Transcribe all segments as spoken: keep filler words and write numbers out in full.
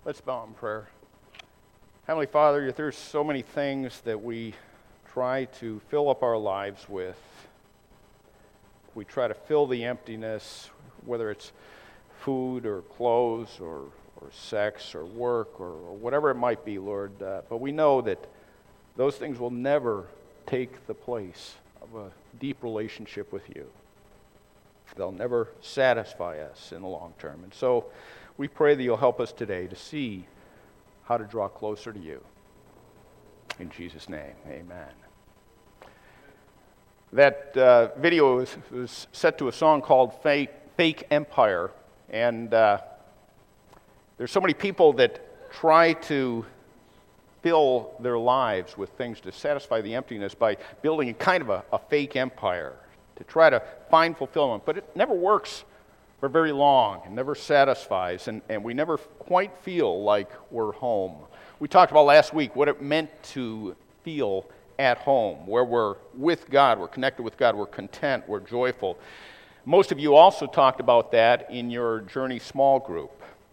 Let's bow in prayer. Heavenly Father, there's so many things that we try to fill up our lives with. We try to fill the emptiness, whether it's food or clothes or, or sex or work or, or whatever it might be, Lord. Uh, but we know that those things will never take the place of a deep relationship with you. They'll never satisfy us in the long term. And so we pray that you'll help us today to see how to draw closer to you. In Jesus' name, amen. That uh, video was, was set to a song called Fake, Fake Empire. And uh, there's so many people that try to fill their lives with things to satisfy the emptiness by building a kind of a, a fake empire to try to find fulfillment. But it never works for very long. It never satisfies, and, and we never quite feel like we're home. We talked about last week what it meant to feel at home, where we're with God, we're connected with God, we're content, we're joyful. Most of you also talked about that in your Journey small group.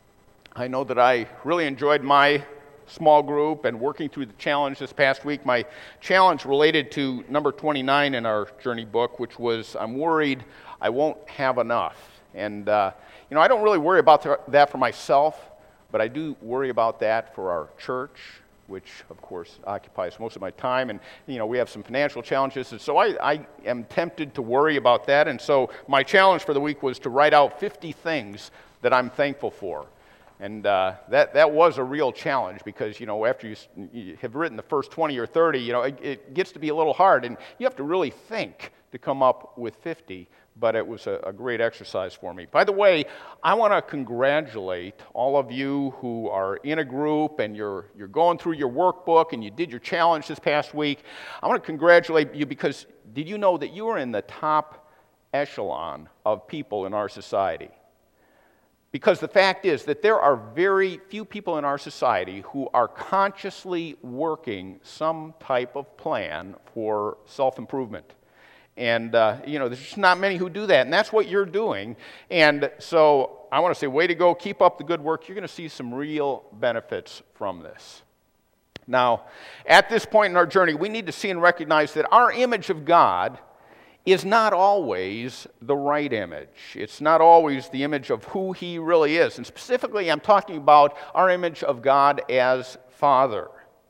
I know that I really enjoyed my small group and working through the challenge this past week. My challenge related to number twenty-nine in our Journey book, which was, I'm worried I won't have enough. And, uh, you know, I don't really worry about that for myself, but I do worry about that for our church, which, of course, occupies most of my time. And, you know, we have some financial challenges, and so I, I am tempted to worry about that. And so my challenge for the week was to write out fifty things that I'm thankful for. And uh, that, that was a real challenge because, you know, after you, you have written the first twenty or thirty, you know, it, it gets to be a little hard, and you have to really think to come up with fifty. But it was a, a great exercise for me. By the way, I want to congratulate all of you who are in a group and you're you're going through your workbook and you did your challenge this past week. I want to congratulate you because did you know that you are in the top echelon of people in our society? Because the fact is that there are very few people in our society who are consciously working some type of plan for self-improvement. And, uh, you know, there's just not many who do that, and that's what you're doing. And so I want to say, way to go, keep up the good work. You're going to see some real benefits from this. Now, at this point in our journey, we need to see and recognize that our image of God is not always the right image. It's not always the image of who He really is. And specifically, I'm talking about our image of God as Father.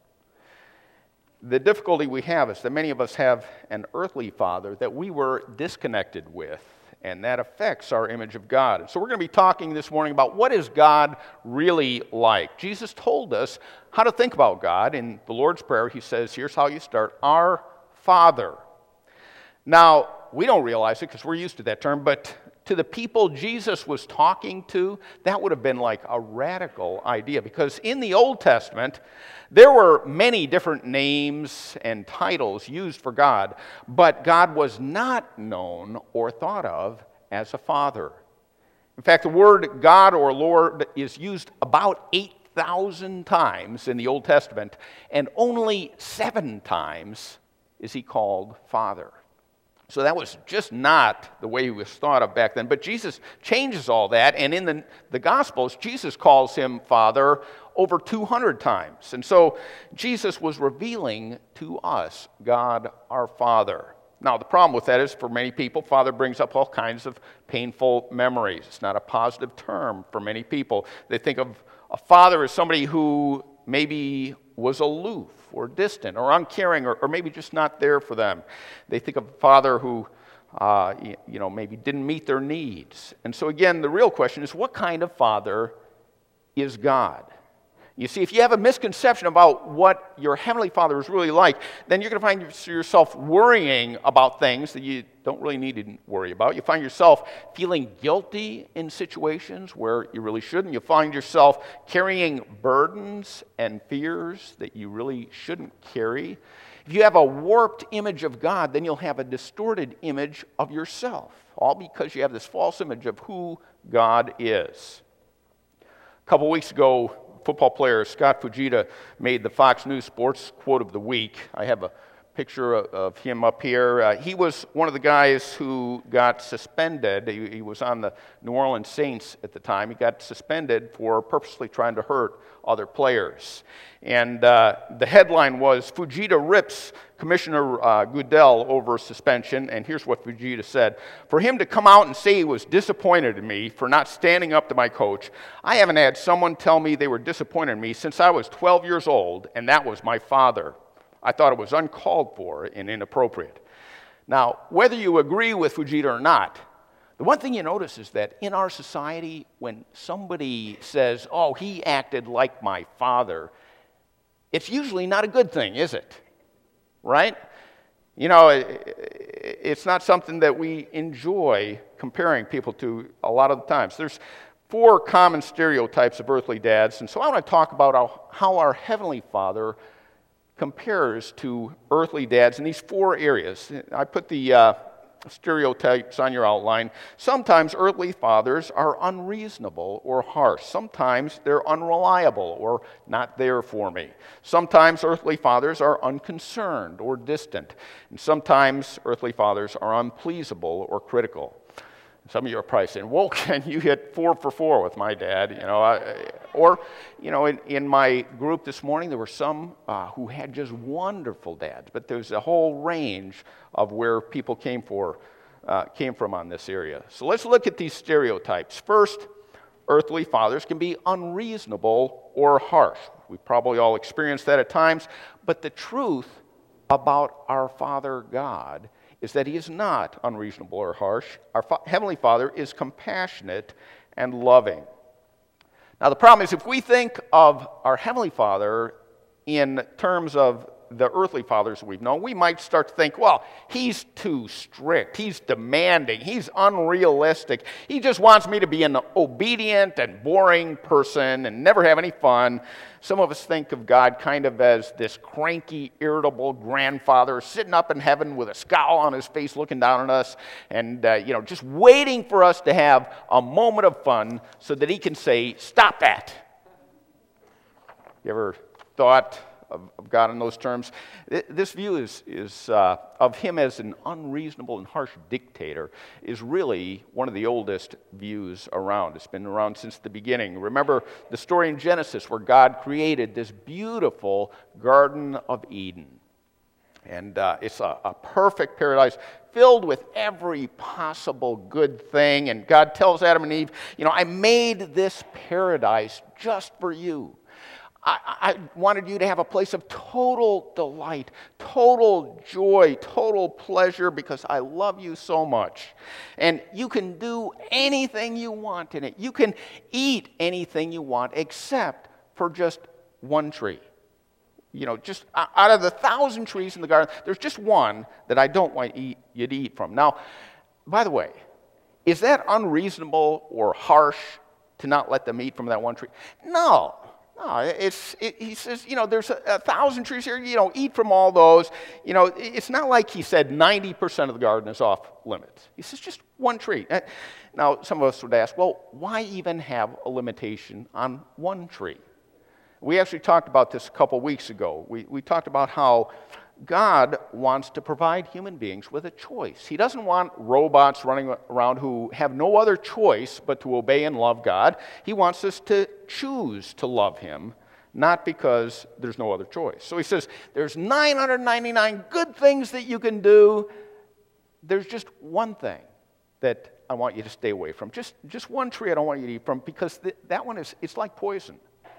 The difficulty we have is that many of us have an earthly father that we were disconnected with, and that affects our image of God. And so we're going to be talking this morning about what is God really like. Jesus told us how to think about God. In the Lord's Prayer, He says, here's how you start, Our Father. Now, we don't realize it because we're used to that term, but to the people Jesus was talking to, that would have been like a radical idea, because in the Old Testament, there were many different names and titles used for God, but God was not known or thought of as a father. In fact, the word God or Lord is used about eight thousand times in the Old Testament, and only seven times is He called Father. So that was just not the way He was thought of back then. But Jesus changes all that, and in the, the Gospels, Jesus calls Him Father over two hundred times. And so Jesus was revealing to us God our Father. Now, the problem with that is, for many people, Father brings up all kinds of painful memories. It's not a positive term for many people. They think of a father as somebody who maybe was aloof or distant or uncaring or, or maybe just not there for them. They think of a father who, uh, you know, maybe didn't meet their needs. And so again, the real question is, what kind of father is God? You see, if you have a misconception about what your Heavenly Father is really like, then you're going to find yourself worrying about things that you don't really need to worry about. You find yourself feeling guilty in situations where you really shouldn't. You find yourself carrying burdens and fears that you really shouldn't carry. If you have a warped image of God, then you'll have a distorted image of yourself, all because you have this false image of who God is. A couple weeks ago, football player Scott Fujita made the Fox News Sports Quote of the Week. I have a picture of, of him up here. Uh, he was one of the guys who got suspended. He, he was on the New Orleans Saints at the time. He got suspended for purposely trying to hurt other players. And uh, the headline was, Fujita rips Commissioner uh, Goodell over suspension. And here's what Fujita said. For him to come out and say he was disappointed in me for not standing up to my coach, I haven't had someone tell me they were disappointed in me since I was twelve years old, and that was my father. I thought it was uncalled for and inappropriate. Now, whether you agree with Fujita or not, the one thing you notice is that in our society, when somebody says, oh, he acted like my father, it's usually not a good thing, is it? Right? You know, it's not something that we enjoy comparing people to a lot of the times. There's four common stereotypes of earthly dads, and so I want to talk about how, how our Heavenly Father compares to earthly dads in these four areas. I put the uh, stereotypes on your outline. Sometimes earthly fathers are unreasonable or harsh. Sometimes they're unreliable or not there for me. Sometimes earthly fathers are unconcerned or distant. And sometimes earthly fathers are unpleasable or critical. Some of you are probably saying, well, Ken, you hit four for four with my dad, you know. I, or, you know, in, in my group this morning, there were some uh, who had just wonderful dads, but there's a whole range of where people came, for, uh, came from on this area. So let's look at these stereotypes. First, earthly fathers can be unreasonable or harsh. We probably all experienced that at times, but the truth about our Father God is that he is not unreasonable or harsh. Our Fa- Heavenly Father is compassionate and loving. Now, the problem is if we think of our Heavenly Father in terms of the earthly fathers we've known, we might start to think, well, he's too strict, he's demanding, he's unrealistic, he just wants me to be an obedient and boring person and never have any fun. Some of us think of God kind of as this cranky, irritable grandfather sitting up in heaven with a scowl on his face looking down on us and, uh, you know, just waiting for us to have a moment of fun so that he can say, stop that. You ever thought of, of God in those terms? This view is, is uh, of him as an unreasonable and harsh dictator is really one of the oldest views around. It's been around since the beginning. Remember the story in Genesis where God created this beautiful Garden of Eden. And uh, it's a, a perfect paradise filled with every possible good thing. And God tells Adam and Eve, you know, I made this paradise just for you. I, I wanted you to have a place of total delight, total joy, total pleasure because I love you so much. And you can do anything you want in it. You can eat anything you want except for just one tree. You know, just out of the thousand trees in the garden, there's just one that I don't want you to eat from. Now, by the way, is that unreasonable or harsh to not let them eat from that one tree? No. No, it's, it, he says, you know, there's a, a thousand trees here, you know, eat from all those. You know, it's not like he said ninety percent of the garden is off limits. He says just one tree. Now, some of us would ask, well, why even have a limitation on one tree? We actually talked about this a couple weeks ago. We, we talked about how God wants to provide human beings with a choice. He doesn't want robots running around who have no other choice but to obey and love God. He wants us to choose to love him, not because there's no other choice. So he says, there's nine hundred ninety-nine good things that you can do. There's just one thing that I want you to stay away from. Just, just one tree I don't want you to eat from because th- that one is, it's like poison.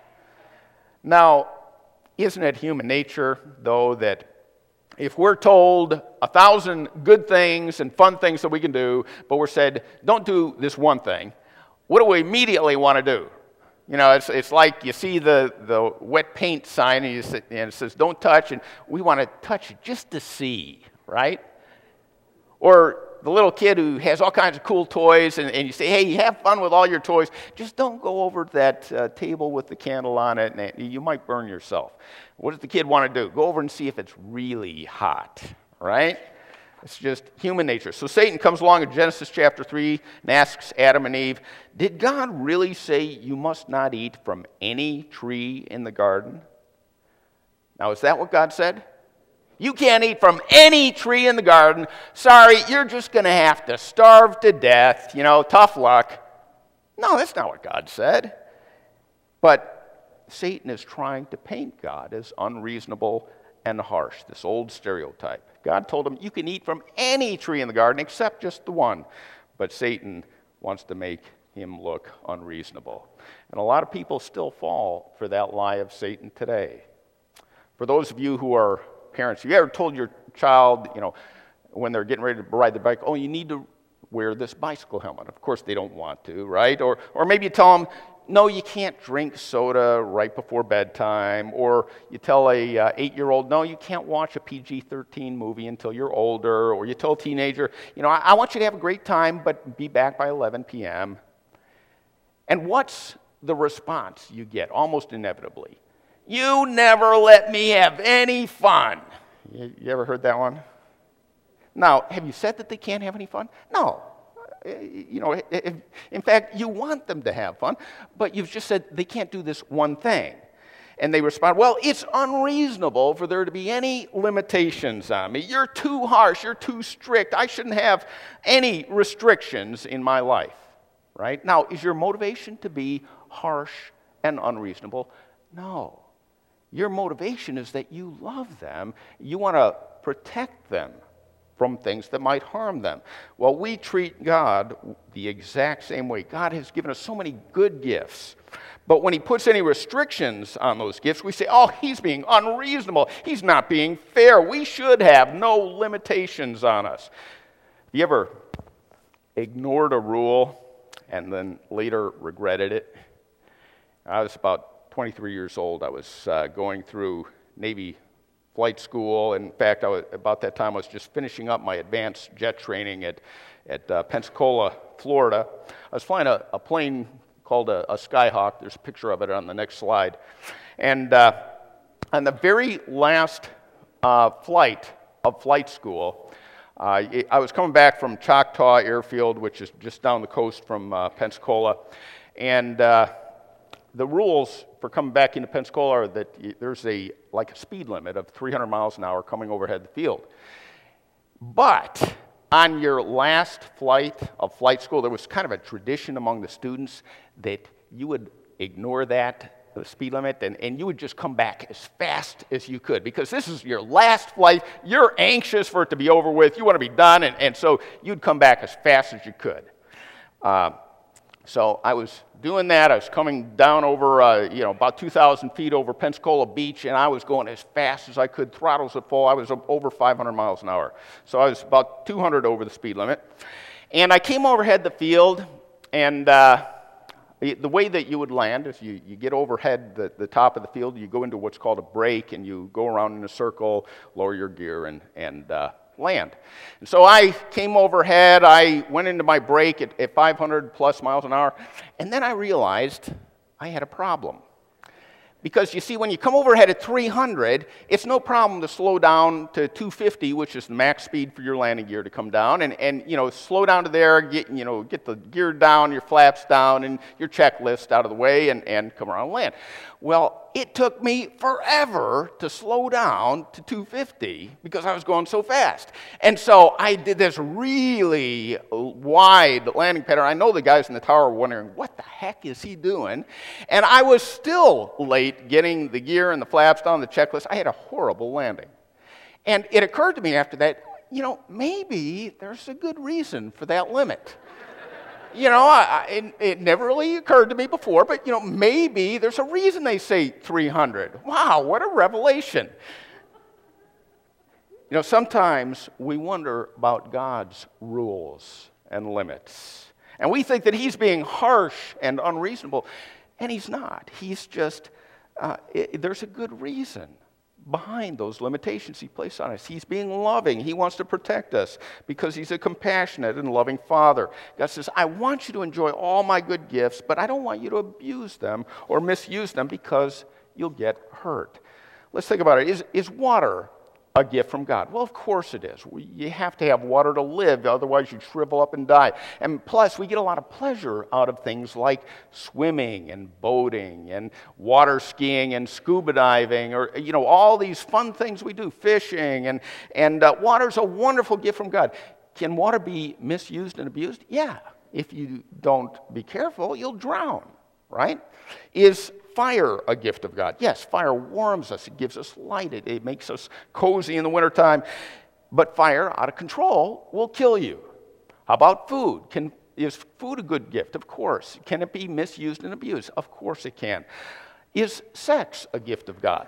Now, isn't it human nature, though, that if we're told a thousand good things and fun things that we can do, but we're said, don't do this one thing, what do we immediately want to do? You know, it's it's like you see the, the wet paint sign and, you say, and it says, don't touch, and we want to touch it just to see, right? Or the little kid who has all kinds of cool toys, and, and you say, hey, have fun with all your toys. Just don't go over to that uh, table with the candle on it, and you might burn yourself. What does the kid want to do? Go over and see if it's really hot, right? It's just human nature. So Satan comes along in Genesis chapter three and asks Adam and Eve, did God really say you must not eat from any tree in the garden? Now, is that what God said? You can't eat from any tree in the garden. Sorry, you're just going to have to starve to death. You know, tough luck. No, that's not what God said. But Satan is trying to paint God as unreasonable and harsh, this old stereotype. God told him, you can eat from any tree in the garden except just the one. But Satan wants to make him look unreasonable. And a lot of people still fall for that lie of Satan today. For those of you who are parents, have you ever told your child, you know, when they're getting ready to ride the bike, oh, you need to wear this bicycle helmet? Of course they don't want to, right? Or, or maybe you tell them, no, you can't drink soda right before bedtime. Or you tell a uh, eight-year-old, no, you can't watch a P G thirteen movie until you're older. Or you tell a teenager, you know, I, I want you to have a great time, but be back by eleven p.m. And what's the response you get almost inevitably? You never let me have any fun. You, you ever heard that one? Now, have you said that they can't have any fun? No. You know, in fact, you want them to have fun, but you've just said they can't do this one thing. And they respond, well, it's unreasonable for there to be any limitations on me. You're too harsh. You're too strict. I shouldn't have any restrictions in my life, right? Now, is your motivation to be harsh and unreasonable? No. Your motivation is that you love them. You want to protect them from things that might harm them. Well, we treat God the exact same way. God has given us so many good gifts. But when he puts any restrictions on those gifts, we say, oh, he's being unreasonable. He's not being fair. We should have no limitations on us. Have you ever ignored a rule and then later regretted it? I was about twenty-three years old. I was uh, going through Navy flight school. In fact, I was, about that time, I was just finishing up my advanced jet training at, at uh, Pensacola, Florida. I was flying a, a plane called a, a Skyhawk. There's a picture of it on the next slide. And uh, on the very last uh, flight of flight school, uh, I was coming back from Choctaw Airfield, which is just down the coast from uh, Pensacola. And uh, the rules for coming back into Pensacola are that there's a like a speed limit of three hundred miles an hour coming overhead the field. But on your last flight of flight school, there was kind of a tradition among the students that you would ignore that, the speed limit, and, and you would just come back as fast as you could, because this is your last flight. You're anxious for it to be over with. You want to be done, and, and so you'd come back as fast as you could. Uh, So I was doing that. I was coming down over, uh, you know, about two thousand feet over Pensacola Beach, and I was going as fast as I could, throttles at full. I was over five hundred miles an hour. So I was about two hundred over the speed limit. And I came overhead the field, and uh, the way that you would land is you, you get overhead the, the top of the field, you go into what's called a break, and you go around in a circle, lower your gear, and, and uh, land. And so I came overhead, I went into my break at, at five hundred plus miles an hour, and then I realized I had a problem. Because you see, when you come overhead at three hundred, it's no problem to slow down to two fifty, which is the max speed for your landing gear to come down, and, and you know, slow down to there, get, you know, get the gear down, your flaps down, and your checklist out of the way, and, and come around and land. Well, it took me forever to slow down to two fifty because I was going so fast. And so I did this really wide landing pattern. I know the guys in the tower were wondering, what the heck is he doing? And I was still late getting the gear and the flaps down, the checklist. I had a horrible landing. And it occurred to me after that, you know, maybe there's a good reason for that limit. You know, I, it, it never really occurred to me before, but, you know, maybe there's a reason they say three hundred. Wow, what a revelation. You know, sometimes we wonder about God's rules and limits. And we think that he's being harsh and unreasonable, and he's not. He's just, uh, it, there's a good reason behind those limitations he placed on us. He's being loving. He wants to protect us because he's a compassionate and loving Father. God says, I want you to enjoy all my good gifts, but I don't want you to abuse them or misuse them because you'll get hurt. Let's think about it. Is, is water a gift from God? Well, of course it is. We, you have to have water to live, otherwise you'd shrivel up and die. And plus, we get a lot of pleasure out of things like swimming and boating and water skiing and scuba diving, or, you know, all these fun things we do, fishing. And, and uh, water's a wonderful gift from God. Can water be misused and abused? Yeah. If you don't be careful, you'll drown, right? Is fire a gift of God? Yes, fire warms us. It gives us light. It, it makes us cozy in the wintertime. But fire, out of control, will kill you. How about food? Can, is food a good gift? Of course. Can it be misused and abused? Of course it can. Is sex a gift of God?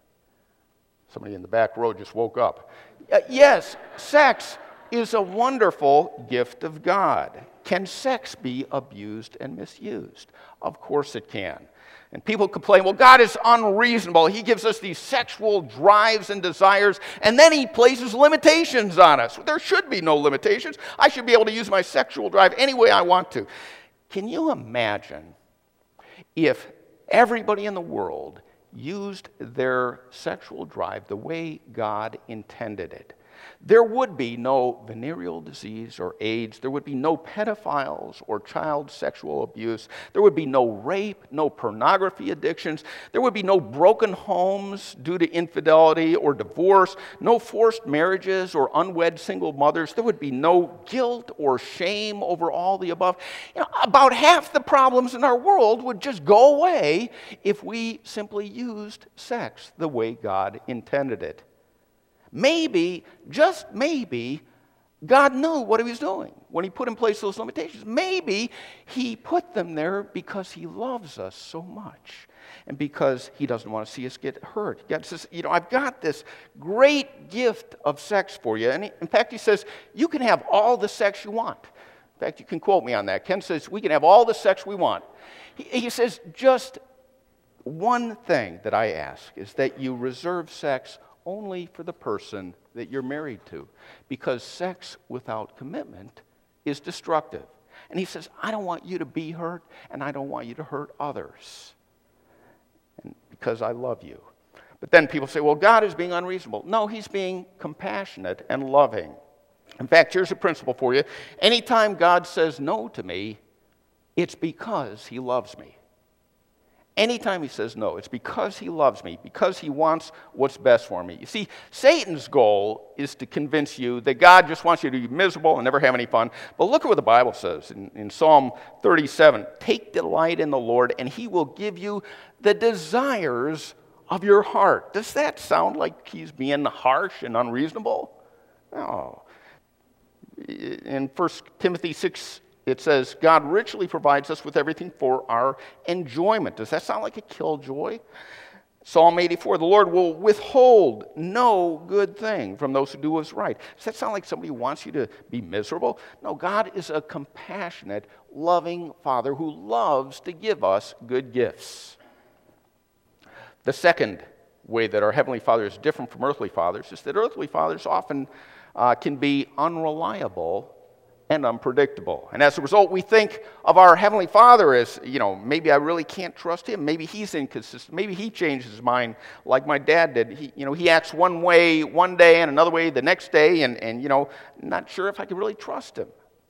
Somebody in the back row just woke up. Uh, yes, sex is a wonderful gift of God. Can sex be abused and misused? Of course it can. And people complain, well, God is unreasonable. He gives us these sexual drives and desires, and then he places limitations on us. There should be no limitations. I should be able to use my sexual drive any way I want to. Can you imagine if everybody in the world used their sexual drive the way God intended it? There would be no venereal disease or AIDS. There would be no pedophiles or child sexual abuse. There would be no rape, no pornography addictions. There would be no broken homes due to infidelity or divorce, no forced marriages or unwed single mothers. There would be no guilt or shame over all the above. You know, about half the problems in our world would just go away if we simply used sex the way God intended it. Maybe, just maybe, God knew what he was doing when he put in place those limitations. Maybe he put them there because he loves us so much and because he doesn't want to see us get hurt. God says, you know, I've got this great gift of sex for you. And he, in fact, he says, you can have all the sex you want. In fact, you can quote me on that. Ken says, we can have all the sex we want. He, he says, just one thing that I ask is that you reserve sex only for the person that you're married to, because sex without commitment is destructive. And he says, I don't want you to be hurt, and I don't want you to hurt others, and because I love you. But then people say, well, God is being unreasonable. No, he's being compassionate and loving. In fact, here's a principle for you. Anytime God says no to me, it's because he loves me. Anytime he says no, it's because he loves me, because he wants what's best for me. You see, Satan's goal is to convince you that God just wants you to be miserable and never have any fun. But look at what the Bible says in, in Psalm thirty-seven. Take delight in the Lord, and he will give you the desires of your heart. Does that sound like he's being harsh and unreasonable? No. In First Timothy six, it says, God richly provides us with everything for our enjoyment. Does that sound like a killjoy? Psalm eighty-four, the Lord will withhold no good thing from those who do what's right. Does that sound like somebody who wants you to be miserable? No, God is a compassionate, loving Father who loves to give us good gifts. The second way that our Heavenly Father is different from earthly fathers is that earthly fathers often uh, can be unreliable and unpredictable. And as a result, we think of our Heavenly Father as, you know, maybe I really can't trust him. Maybe he's inconsistent. Maybe he changes his mind like my dad did. He, you know, he acts one way one day and another way the next day, and, and, you know, not sure if I can really trust him.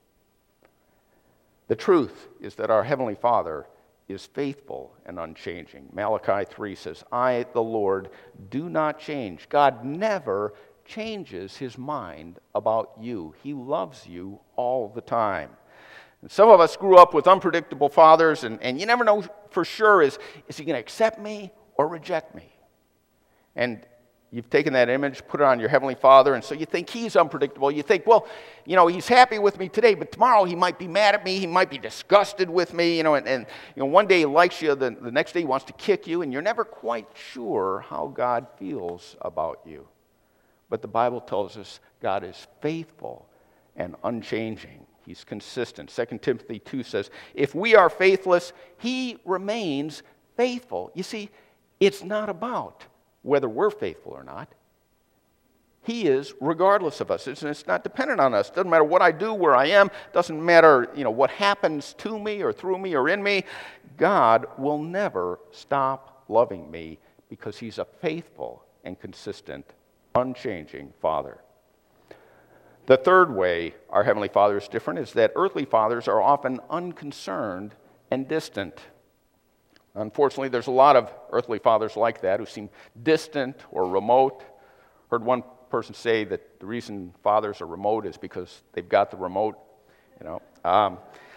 The truth is that our Heavenly Father is faithful and unchanging. Malachi three says, I, the Lord, do not change. God never changes his mind about you. He loves you all the time. And some of us grew up with unpredictable fathers, and, and you never know for sure, is, is he going to accept me or reject me? And you've taken that image, put it on your Heavenly Father, and so you think he's unpredictable. You think, well, you know, he's happy with me today, but tomorrow he might be mad at me, he might be disgusted with me, you know, and, and you know, one day he likes you, the, the next day he wants to kick you, and you're never quite sure how God feels about you. But the Bible tells us God is faithful and unchanging. He's consistent. Second Timothy two says, if we are faithless, he remains faithful. You see, it's not about whether we're faithful or not. He is regardless of us. It's, it's not dependent on us. It doesn't matter what I do, where I am. It doesn't matter, you know, what happens to me or through me or in me. God will never stop loving me because he's a faithful and consistent unchanging Father. The third way our Heavenly Father is different is that earthly fathers are often unconcerned and distant. Unfortunately, there's a lot of earthly fathers like that who seem distant or remote. Heard one person say that the reason fathers are remote is because they've got the remote. You know, um,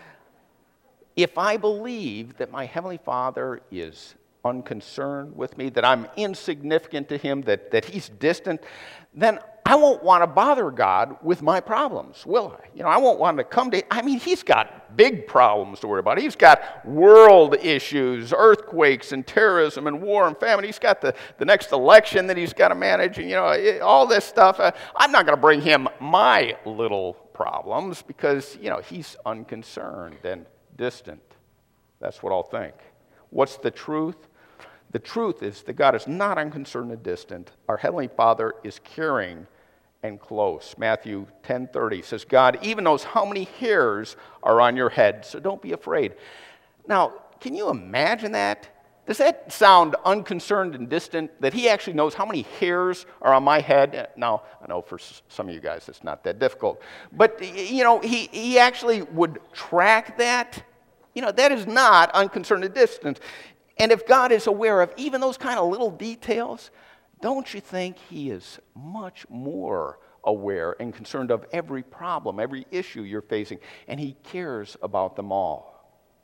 if I believe that my Heavenly Father is unconcerned with me, that I'm insignificant to Him, that, that He's distant, then I won't want to bother God with my problems, will I? You know, I won't want to come to, I mean, He's got big problems to worry about. He's got world issues, earthquakes and terrorism and war and famine. He's got the, the next election that He's got to manage, and, you know, all this stuff. Uh, I'm not going to bring Him my little problems because, you know, He's unconcerned and distant. That's what I'll think. What's the truth? The truth is that God is not unconcerned and distant. Our Heavenly Father is caring and close. Matthew ten thirty says, God even knows how many hairs are on your head, so don't be afraid. Now, can you imagine that? Does that sound unconcerned and distant, that He actually knows how many hairs are on my head? Now, I know for some of you guys it's not that difficult. But, you know, He, he actually would track that. You know, that is not unconcerned and distant. And if God is aware of even those kind of little details, don't you think He is much more aware and concerned of every problem, every issue you're facing, and He cares about them all?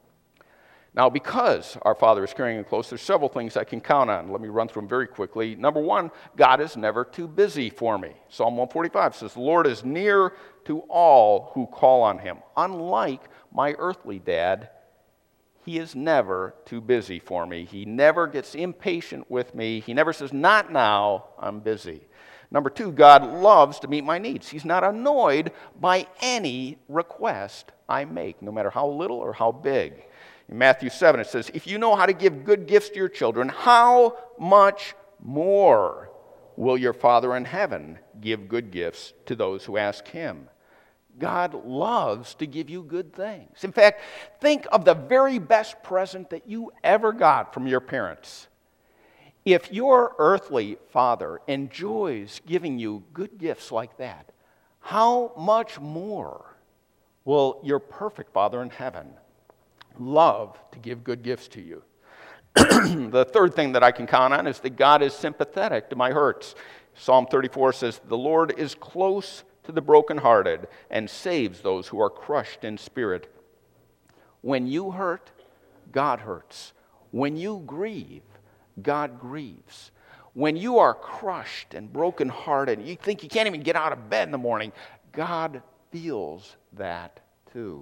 Now, because our Father is caring and close, there's several things I can count on. Let me run through them very quickly. Number one, God is never too busy for me. Psalm one forty-five says, the Lord is near to all who call on Him. Unlike my earthly dad, He is never too busy for me. He never gets impatient with me. He never says, not now, I'm busy. Number two, God loves to meet my needs. He's not annoyed by any request I make, no matter how little or how big. In Matthew seven, it says, if you know how to give good gifts to your children, how much more will your Father in heaven give good gifts to those who ask Him? God loves to give you good things. In fact, think of the very best present that you ever got from your parents. If your earthly father enjoys giving you good gifts like that, how much more will your perfect Father in heaven love to give good gifts to you? The third thing that I can count on is that God is sympathetic to my hurts. Psalm thirty-four says, the Lord is close to the brokenhearted and saves those who are crushed in spirit. When you hurt, God hurts. When you grieve, God grieves. When you are crushed and brokenhearted, you think you can't even get out of bed in the morning, God feels that too.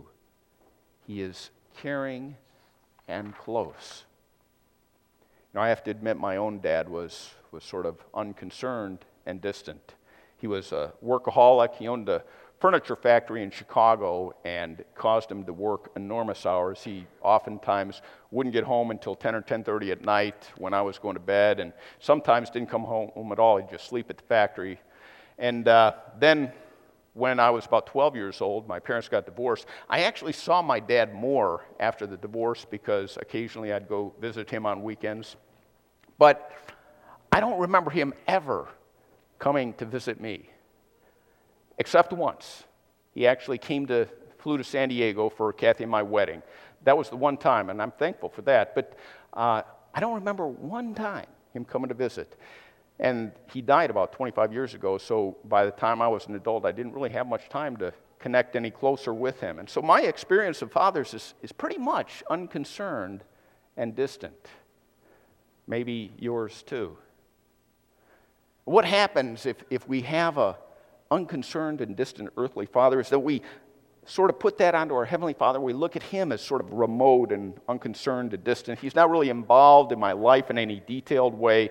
He is caring and close. You know, I have to admit my own dad was, was sort of unconcerned and distant. He was a workaholic. He owned a furniture factory in Chicago, and it caused him to work enormous hours. He oftentimes wouldn't get home until ten or ten thirty at night when I was going to bed, and sometimes didn't come home at all. He'd just sleep at the factory. And uh, then when I was about twelve years old, my parents got divorced. I actually saw my dad more after the divorce because occasionally I'd go visit him on weekends. But I don't remember him ever coming to visit me, except once. He actually came to, flew to San Diego for Kathy and my wedding. That was the one time, and I'm thankful for that. But uh, I don't remember one time him coming to visit. And he died about twenty-five years ago, so by the time I was an adult, I didn't really have much time to connect any closer with him. And so my experience of fathers is, is pretty much unconcerned and distant. Maybe yours too. What happens if, if we have a unconcerned and distant earthly father is that we sort of put that onto our Heavenly Father. We look at Him as sort of remote and unconcerned and distant. He's not really involved in my life in any detailed way.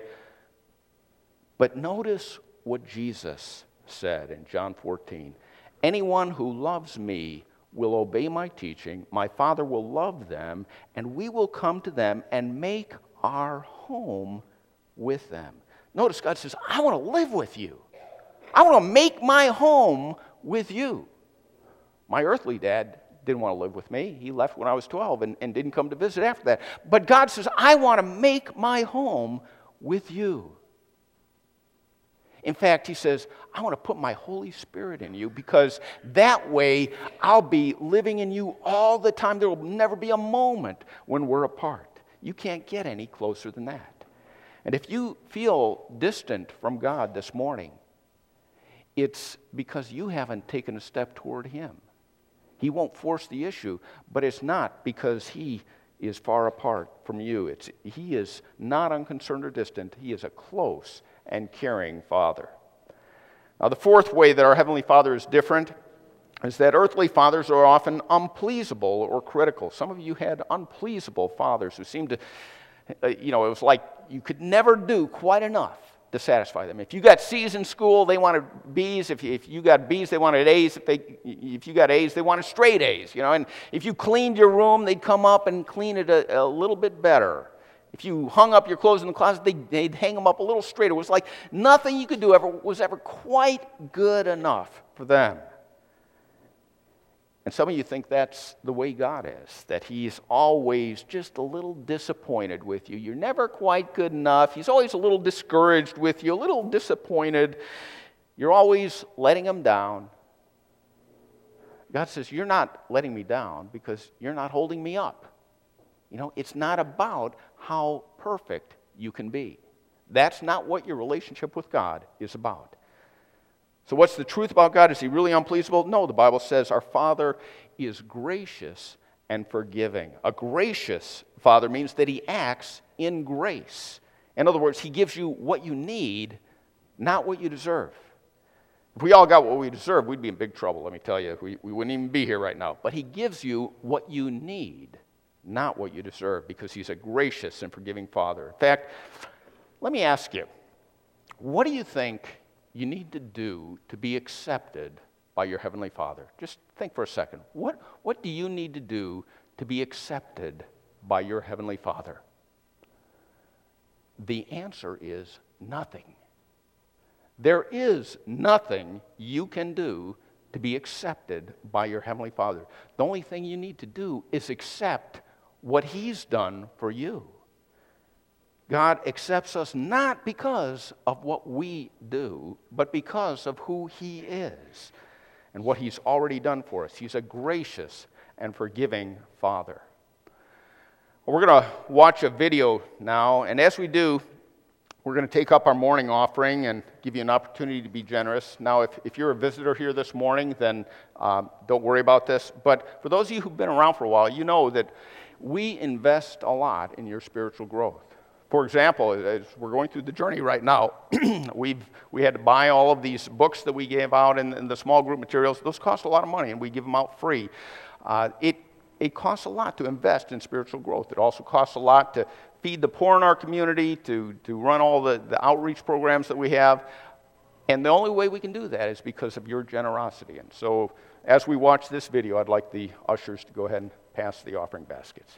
But notice what Jesus said in John fourteen. Anyone who loves me will obey my teaching. My Father will love them, and we will come to them and make our home with them. Notice God says, I want to live with you. I want to make my home with you. My earthly dad didn't want to live with me. He left when I was twelve and, and didn't come to visit after that. But God says, I want to make my home with you. In fact, he says, I want to put my Holy Spirit in you because that way I'll be living in you all the time. There will never be a moment when we're apart. You can't get any closer than that. And if you feel distant from God this morning, it's because you haven't taken a step toward Him. He won't force the issue, but it's not because He is far apart from you. It's, He is not unconcerned or distant. He is a close and caring Father. Now, the fourth way that our Heavenly Father is different is that earthly fathers are often unpleasable or critical. Some of you had unpleasable fathers who seemed to, uh, you know, it was like you could never do quite enough to satisfy them. If you got C's in school, they wanted B's. If you, if you got B's, they wanted A's. If, they, if you got A's, they wanted straight A's. You know, and if you cleaned your room, they'd come up and clean it a, a little bit better. If you hung up your clothes in the closet, they'd, they'd hang them up a little straighter. It was like nothing you could do ever was ever quite good enough for them. And some of you think that's the way God is, that He's always just a little disappointed with you. You're never quite good enough. He's always a little discouraged with you, a little disappointed. You're always letting Him down. God says, you're not letting me down because you're not holding me up. You know, it's not about how perfect you can be. That's not what your relationship with God is about. So what's the truth about God? Is He really unpleasable? No, the Bible says our Father is gracious and forgiving. A gracious Father means that He acts in grace. In other words, He gives you what you need, not what you deserve. If we all got what we deserve, we'd be in big trouble, let me tell you. We, we wouldn't even be here right now. But He gives you what you need, not what you deserve, because He's a gracious and forgiving Father. In fact, let me ask you, what do you think you need to do to be accepted by your Heavenly Father? Just think for a second. What, what do you need to do to be accepted by your Heavenly Father? The answer is nothing. There is nothing you can do to be accepted by your Heavenly Father. The only thing you need to do is accept what He's done for you. God accepts us not because of what we do, but because of who He is and what He's already done for us. He's a gracious and forgiving Father. Well, we're going to watch a video now, and as we do, we're going to take up our morning offering and give you an opportunity to be generous. Now, if, if you're a visitor here this morning, then um, don't worry about this. But for those of you who've been around for a while, you know that we invest a lot in your spiritual growth. For example, as we're going through the journey right now, we've we had to buy all of these books that we gave out and, and the small group materials. Those cost a lot of money, and we give them out free. Uh, it, it costs a lot to invest in spiritual growth. It also costs a lot to feed the poor in our community, to, to run all the, the outreach programs that we have. And the only way we can do that is because of your generosity. And so as we watch this video, I'd like the ushers to go ahead and pass the offering baskets.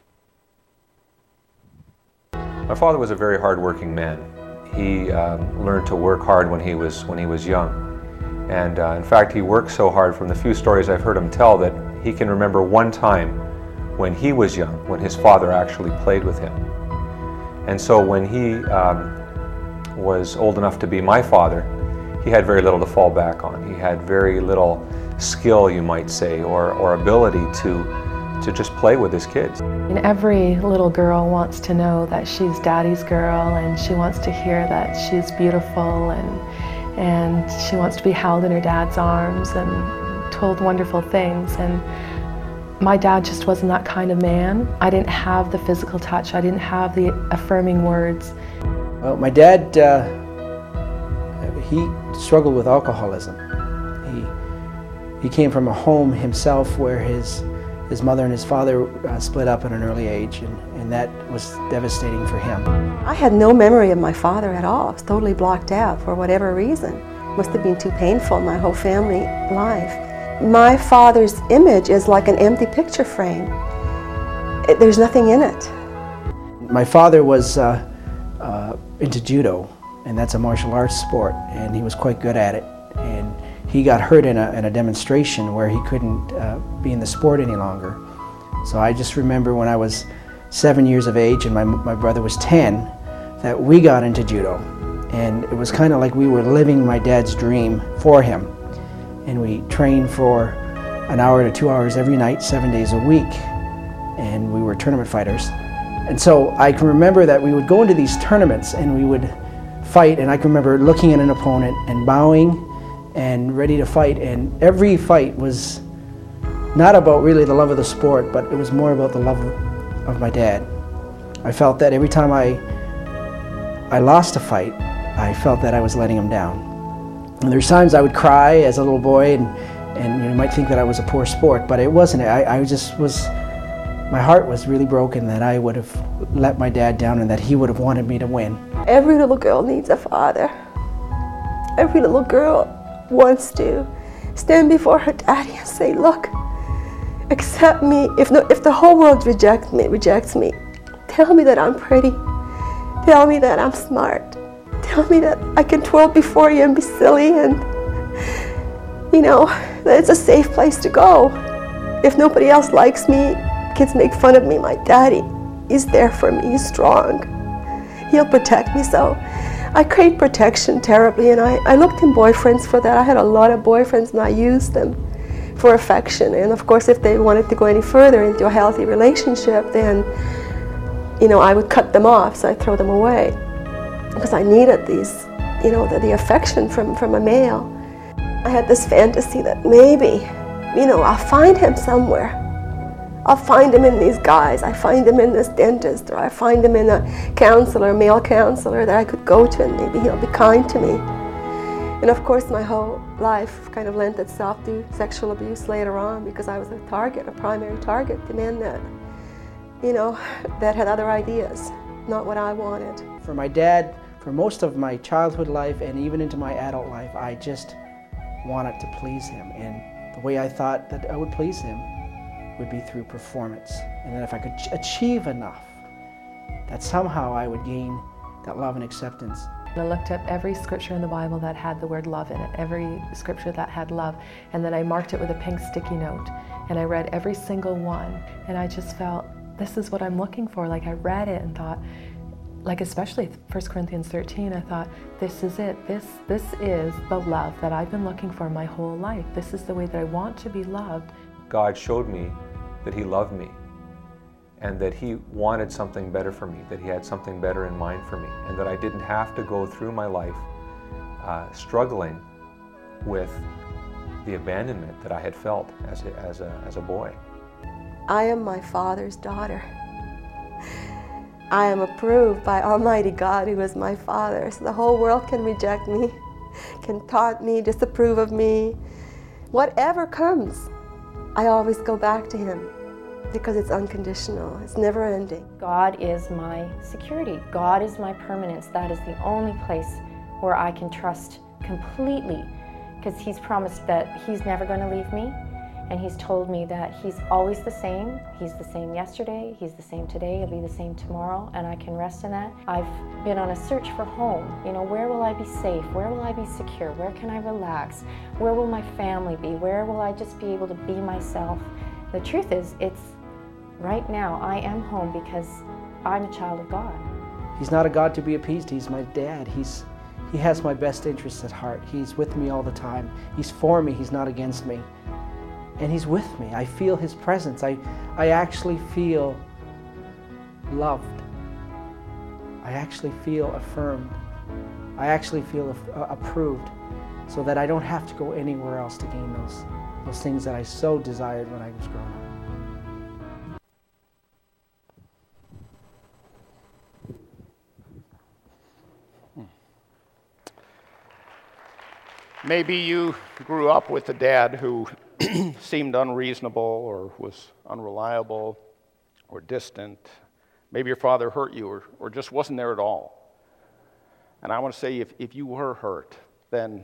My father was a very hard-working man. He um, learned to work hard when he was when he was young, and uh, in fact, he worked so hard. From the few stories I've heard him tell, that he can remember one time when he was young, when his father actually played with him. And so, when he um, was old enough to be my father, he had very little to fall back on. He had very little skill, you might say, or or ability to. to just play with his kids. And every little girl wants to know that she's daddy's girl, and she wants to hear that she's beautiful, and and she wants to be held in her dad's arms and told wonderful things. And my dad just wasn't that kind of man. I didn't have the physical touch. I didn't have the affirming words. Well, my dad, uh, he struggled with alcoholism. He he came from a home himself where his His mother and his father uh, split up at an early age, and, and that was devastating for him. I had no memory of my father at all. I was totally blocked out for whatever reason. It must have been too painful, my whole family life. My father's image is like an empty picture frame. It, there's nothing in it. My father was uh, uh, into judo, and that's a martial arts sport, and he was quite good at it. And he got hurt in a, in a demonstration where he couldn't uh, be in the sport any longer. So I just remember when I was seven years of age and my, my brother was ten, that we got into judo. And it was kind of like we were living my dad's dream for him. And we trained for an hour to two hours every night, seven days a week. And we were tournament fighters. And so I can remember that we would go into these tournaments and we would fight, and I can remember looking at an opponent and bowing and ready to fight. And every fight was not about really the love of the sport, but it was more about the love of my dad. I felt that every time I, I lost a fight, I felt that I was letting him down. And there's times I would cry as a little boy, and, and you might think that I was a poor sport, but it wasn't. I, I just was, my heart was really broken that I would have let my dad down and that he would have wanted me to win. Every little girl needs a father. Every little girl wants to stand before her daddy and say, look, accept me. If, no, if the whole world rejects me, rejects me, tell me that I'm pretty. Tell me that I'm smart. Tell me that I can twirl before you and be silly, and, you know, that it's a safe place to go. If nobody else likes me, kids make fun of me, my daddy is there for me. He's strong. He'll protect me. So I crave protection terribly, and I, I looked in boyfriends for that. I had a lot of boyfriends, and I used them for affection. And of course, if they wanted to go any further into a healthy relationship, then, you know, I would cut them off, so I'd throw them away. Because I needed these, you know, the, the affection from, from a male. I had this fantasy that maybe, you know, I'll find him somewhere. I'll find him in these guys. I find him in this dentist, or I find him in a counselor, male counselor that I could go to, and maybe he'll be kind to me. And of course, my whole life kind of lent itself to sexual abuse later on, because I was a target, a primary target to men that, you know, that had other ideas, not what I wanted. For my dad, for most of my childhood life and even into my adult life, I just wanted to please him. And the way I thought that I would please him would be through performance. And that if I could achieve enough, that somehow I would gain that love and acceptance. I looked up every scripture in the Bible that had the word love in it, every scripture that had love, and then I marked it with a pink sticky note. And I read every single one, and I just felt, this is what I'm looking for. Like, I read it and thought, like especially First Corinthians thirteen, I thought, this is it. This, this is the love that I've been looking for my whole life. This is the way that I want to be loved. God showed me that He loved me, and that He wanted something better for me, that He had something better in mind for me, and that I didn't have to go through my life uh, struggling with the abandonment that I had felt as a, as a, as a boy. I am my Father's daughter. I am approved by Almighty God, who is my Father. So the whole world can reject me, can taunt me, disapprove of me. Whatever comes, I always go back to Him, because it's unconditional. It's never ending. God is my security. God is my permanence. That is the only place where I can trust completely, because He's promised that He's never going to leave me. And He's told me that He's always the same. He's the same yesterday, He's the same today, He'll be the same tomorrow, and I can rest in that. I've been on a search for home. You know, where will I be safe? Where will I be secure? Where can I relax? Where will my family be? Where will I just be able to be myself? The truth is, it's right now, I am home because I'm a child of God. He's not a God to be appeased. He's my dad. He's, he has my best interests at heart. He's with me all the time. He's for me. He's not against me. And He's with me. I feel His presence. I, I actually feel loved. I actually feel affirmed. I actually feel uh, approved, so that I don't have to go anywhere else to gain those, those things that I so desired when I was growing up. Maybe you grew up with a dad who seemed unreasonable or was unreliable or distant. Maybe your father hurt you or, or just wasn't there at all. And I want to say, if, if you were hurt, then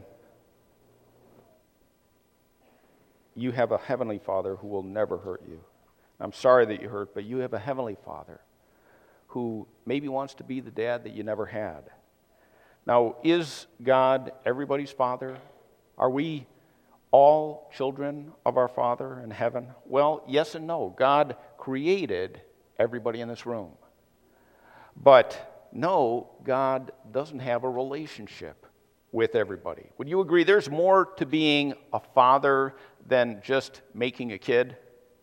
you have a heavenly Father who will never hurt you. I'm sorry that you hurt, but you have a heavenly Father who maybe wants to be the dad that you never had. Now, is God everybody's Father? Are we all children of our Father in heaven? Well, yes and no. God created everybody in this room. But no, God doesn't have a relationship with everybody. Would you agree there's more to being a father than just making a kid?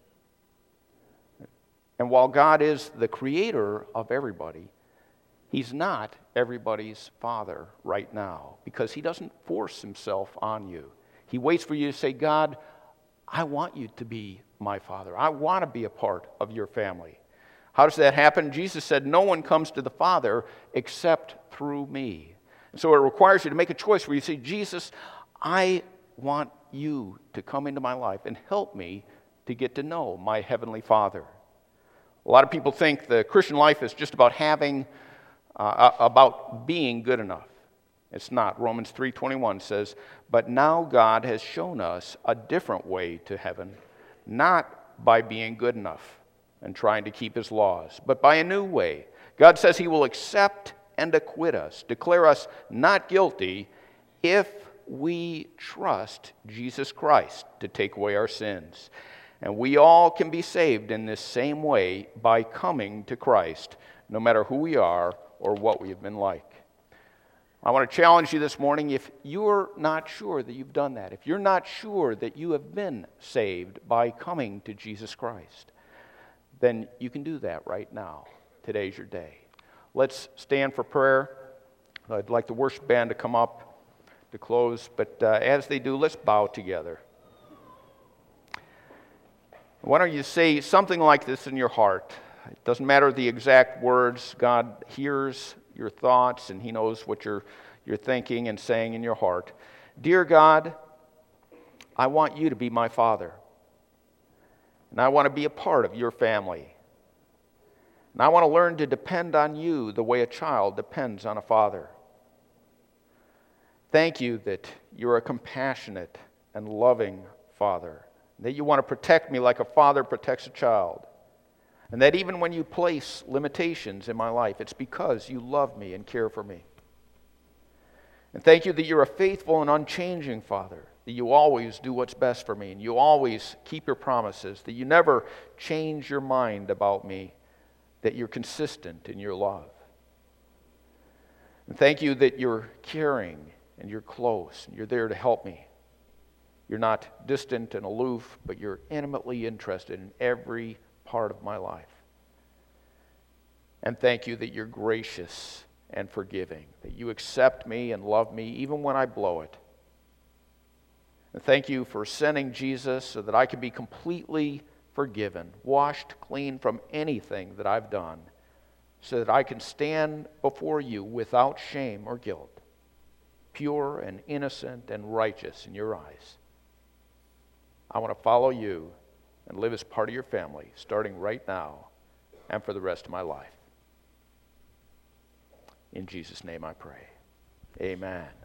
And while God is the creator of everybody, He's not everybody's father right now, because He doesn't force Himself on you. He waits for you to say, God, I want you to be my father. I want to be a part of your family. How does that happen? Jesus said, no one comes to the Father except through me. And so it requires you to make a choice where you say, Jesus, I want you to come into my life and help me to get to know my Heavenly Father. A lot of people think the Christian life is just about having, uh, about being good enough. It's not. Romans three twenty-one says, but now God has shown us a different way to heaven, not by being good enough and trying to keep His laws, but by a new way. God says He will accept and acquit us, declare us not guilty, if we trust Jesus Christ to take away our sins. And we all can be saved in this same way by coming to Christ, no matter who we are or what we have been like. I want to challenge you this morning, if you're not sure that you've done that, if you're not sure that you have been saved by coming to Jesus Christ, then you can do that right now. Today's your day. Let's stand for prayer. I'd like the worship band to come up to close, but uh, as they do, let's bow together. Why don't you say something like this in your heart? It doesn't matter the exact words. God hears your thoughts, and He knows what you're, you're thinking and saying in your heart. Dear God, I want you to be my Father. And I want to be a part of your family. And I want to learn to depend on you the way a child depends on a father. Thank you that you're a compassionate and loving Father, that you want to protect me like a father protects a child, and that even when you place limitations in my life, it's because you love me and care for me. And thank you that you're a faithful and unchanging Father, that you always do what's best for me, and you always keep your promises, that you never change your mind about me, that you're consistent in your love. And thank you that you're caring and you're close and you're there to help me. You're not distant and aloof, but you're intimately interested in every part of my life. And thank you that you're gracious and forgiving, that you accept me and love me even when I blow it. And thank you for sending Jesus so that I can be completely forgiven, washed clean from anything that I've done, so that I can stand before you without shame or guilt, pure and innocent and righteous in your eyes. I want to follow you and live as part of your family, starting right now and for the rest of my life. In Jesus' name I pray. Amen.